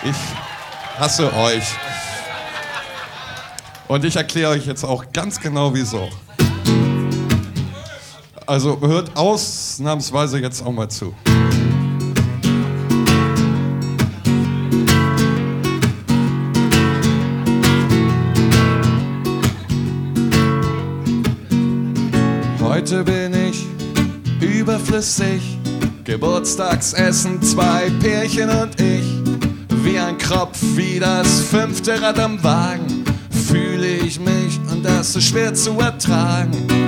Ich hasse euch. Und ich erkläre euch jetzt auch ganz genau, wieso. Also hört ausnahmsweise jetzt auch mal zu. Heute bin ich überflüssig, Geburtstagsessen, 2 Pärchen und ich. Wie ein Kropf, wie das 5. Rad am Wagen, fühle ich mich und das ist schwer zu ertragen.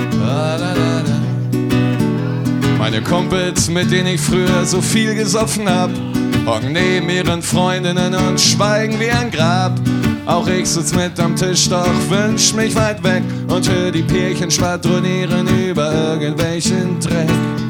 Meine Kumpels, mit denen ich früher so viel gesoffen hab, hocken neben ihren Freundinnen und schweigen wie ein Grab. Auch ich sitz mit am Tisch, doch wünsch mich weit weg und hör die Pärchen schwadronieren über irgendwelchen Dreck.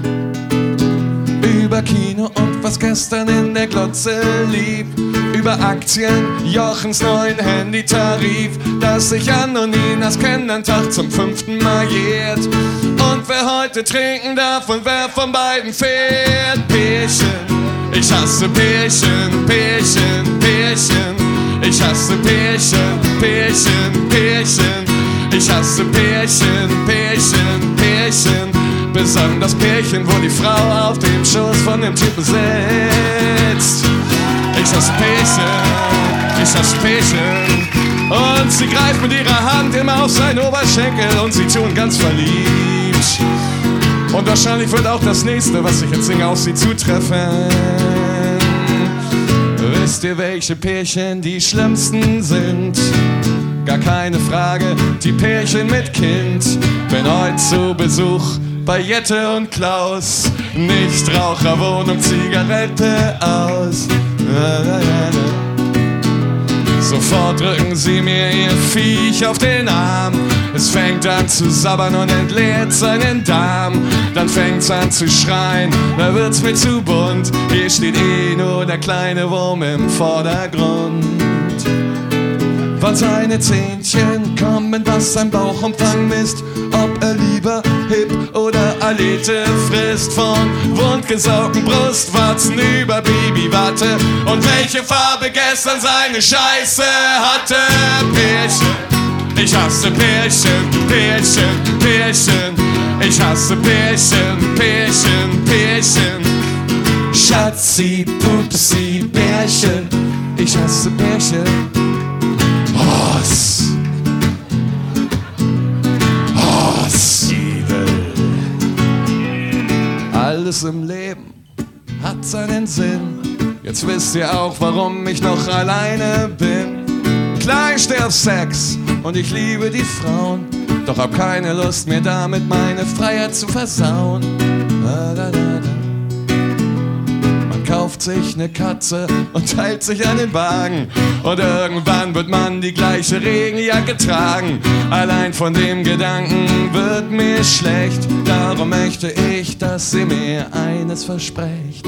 Über Kino und was gestern in der Glotze lief, über Aktien, Jochens neuen Handytarif, dass sich Jan und Ninas Kennentag zum 5. Mal jährt. Und wer heute trinken darf und wer von beiden fährt. Pärchen, ich hasse Pärchen, Pärchen, Pärchen. Ich hasse Pärchen, Pärchen, Pärchen. Ich hasse Pärchen, Pärchen, Pärchen. Besonders Pärchen, wo die Frau auf dem Schoß von dem Typen sitzt. Ich hasse Pärchen, ich hasse Pärchen. Und sie greift mit ihrer Hand immer auf seinen Oberschenkel und sie tun ganz verliebt. Und wahrscheinlich wird auch das nächste, was ich jetzt singe, auf sie zutreffen. Wisst ihr, welche Pärchen die schlimmsten sind? Gar keine Frage, die Pärchen mit Kind. Bin heute zu Besuch bei Jette und Klaus. Nichtraucherwohnung, Zigarette aus. Sofort drücken sie mir ihr Viech auf den Arm. Es fängt an zu sabbern und entleert seinen Darm. Dann fängt's an zu schreien, da wird's mir zu bunt. Hier steht eh nur der kleine Wurm im Vordergrund. Weil seine Zähnchen kommen, was sein Bauchumfang misst. Ob er lieber Hip oder Alete frisst. Von wundgesaugten Brustwarzen über Babywatte. Und welche Farbe gestern seine Scheiße hatte. Pärchen, ich hasse Pärchen, Pärchen, Pärchen. Ich hasse Pärchen, Pärchen, Pärchen. Schatzi, Pupsi, Pärchen. Ich hasse Pärchen. Hass. Hass. Alles im Leben hat seinen Sinn. Jetzt wisst ihr auch, warum ich noch alleine bin. Klar, ich steh auf Sex und ich liebe die Frauen, doch hab keine Lust, mir damit meine Freiheit zu versauen. Man kauft sich ne Katze und teilt sich einen Wagen. Und irgendwann wird man die gleiche Regenjacke tragen. Allein von dem Gedanken wird mir schlecht. Darum möchte ich, dass ihr mir eines versprecht.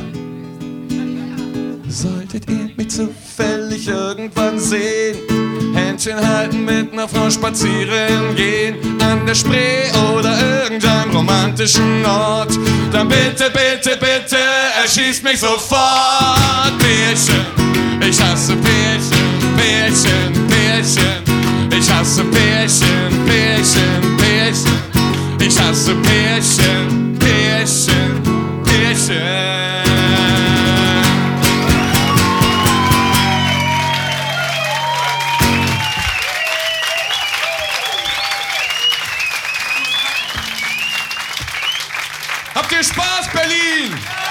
Solltet ihr mich zufällig irgendwann sehen, Händchen halten, mit ner Frau spazieren gehen, an der Spree oder irgendeinem romantischen Ort, dann bitte, bitte, bitte erschießt mich sofort. Pärchen, ich hasse Pärchen, Pärchen, Pärchen. Ich hasse Pärchen, Pärchen, Pärchen. Ich hasse Pärchen, Pärchen, Pärchen. Habt ihr Spaß, Berlin?